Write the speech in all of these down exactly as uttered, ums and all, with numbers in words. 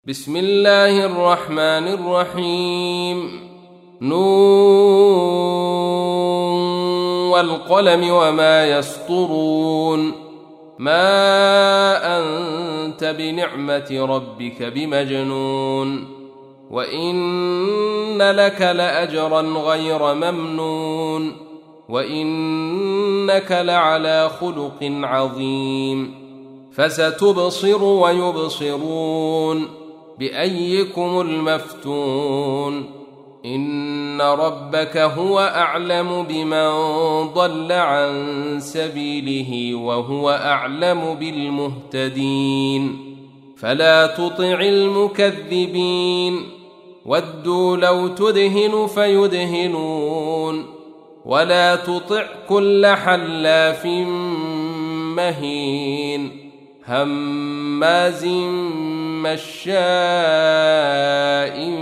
بسم الله الرحمن الرحيم. نون والقلم وما يسطرون. ما أنت بنعمة ربك بمجنون، وإن لك لأجرا غير ممنون، وإنك لعلى خلق عظيم. فستبصر ويبصرون بأيكم المفتون. إن ربك هو أعلم بمن ضل عن سبيله وهو أعلم بالمهتدين. فلا تطع المكذبين، ودوا لو تدهن فيدهنون. ولا تطع كل حلاف مهين هماز مشاء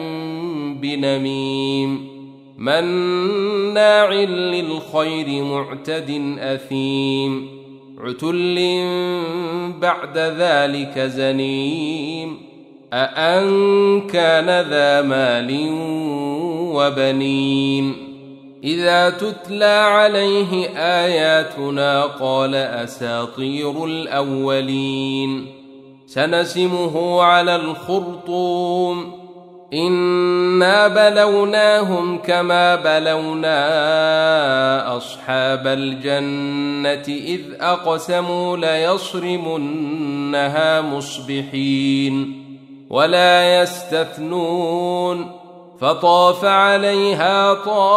بنميم مناع للخير معتد أثيم عتل بعد ذلك زنيم أأن كان ذا مال وبنين. إذا تتلى عليه آياتنا قال أساطير الأولين. سنسمه على الخرطوم. إنا بلوناهم كما بلونا أصحاب الجنة إذ أقسموا ليصرمنها مصبحين ولا يستثنون. فطاف عليها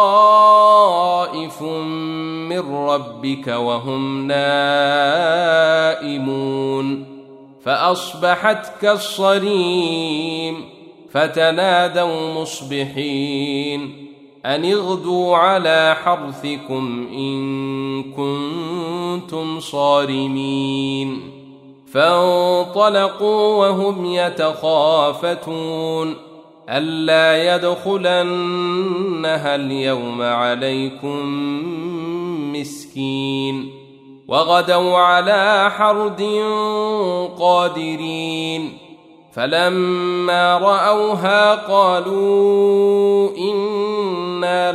طائف من ربك وهم نائمون فأصبحت كالصريم. فتنادوا مصبحين أن اغدوا على حرثكم إن كنتم صارمين. فانطلقوا وهم يتخافتون ألا يدخلنها اليوم عليكم مسكين. وغدوا على حرد قادرين. فلما رأوها قالوا إنا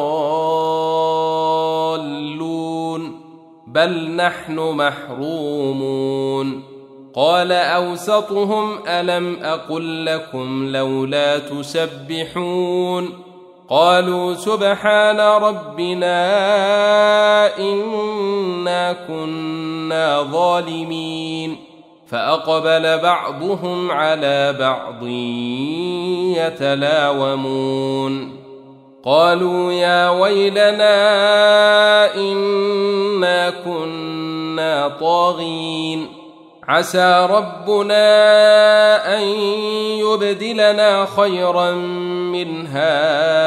لضالون بل نحن محرومون. قال أوسطهم ألم أقل لكم لولا تسبحون. قالوا سبحان ربنا إنا كنا ظالمين. فأقبل بعضهم على بعض يتلاومون. قالوا يا ويلنا إنا كنا طاغين. عسى ربنا أن يبدلنا خيرا منها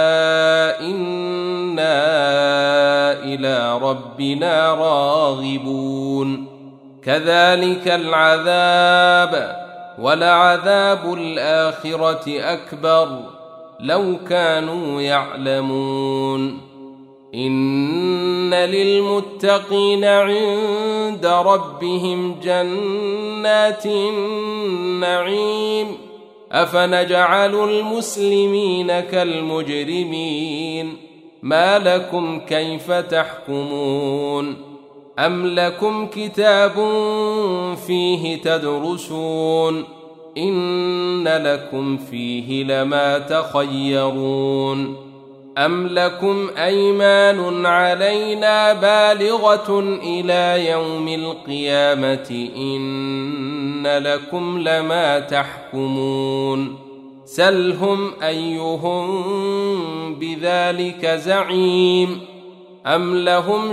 إنا إلى ربنا راغبون. كذلك العذاب ولعذاب الآخرة أكبر لو كانوا يعلمون. إن للمتقين عند ربهم جنات النعيم. أفنجعل المسلمين كالمجرمين ما لكم كيف تحكمون. أم لكم كتاب فيه تدرسون إن لكم فيه لما تخيرون. أم لكم أيمان علينا بالغة إلى يوم القيامة إن لكم لما تحكمون. سلهم أيهم بذلك زعيم. أم لهم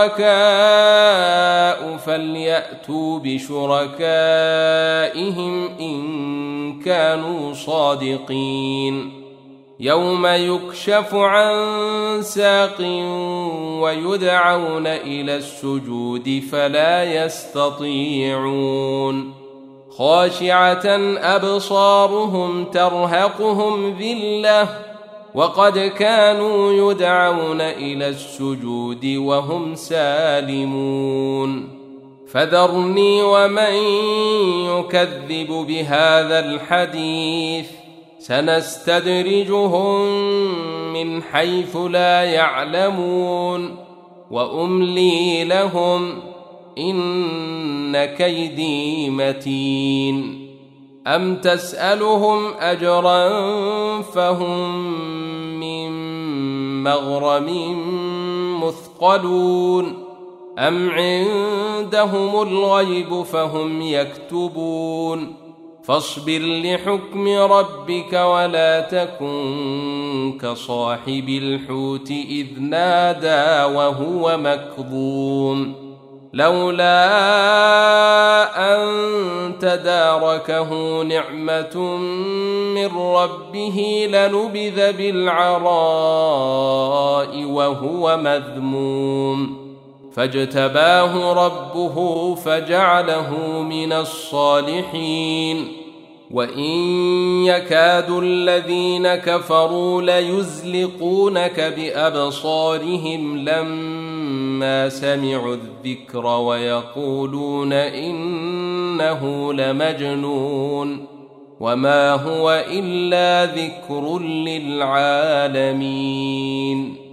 شركاء فليأتوا بشركائهم إن كانوا صادقين. يوم يكشف عن ساق ويدعون إلى السجود فلا يستطيعون. خاشعة أبصارهم ترهقهم ذلة وقد كانوا يدعون إلى السجود وهم سالمون. فذرني ومن يكذب بهذا الحديث سنستدرجهم من حيث لا يعلمون وأملي لهم إن كيدي متين أم تسألهم أجرا فهم من مغرم مثقلون أم عندهم الغيب فهم يكتبون فاصبر لحكم ربك ولا تكن كصاحب الحوت إذ نادى وهو مكظوم لولا أن تداركه نعمة من ربه لنبذ بالعراء وهو مذموم فاجتباه ربه فجعله من الصالحين وإن يكاد الذين كفروا ليزلقونك بأبصارهم لما سمعوا الذكر ويقولون إنه لمجنون وما هو إلا ذكر للعالمين.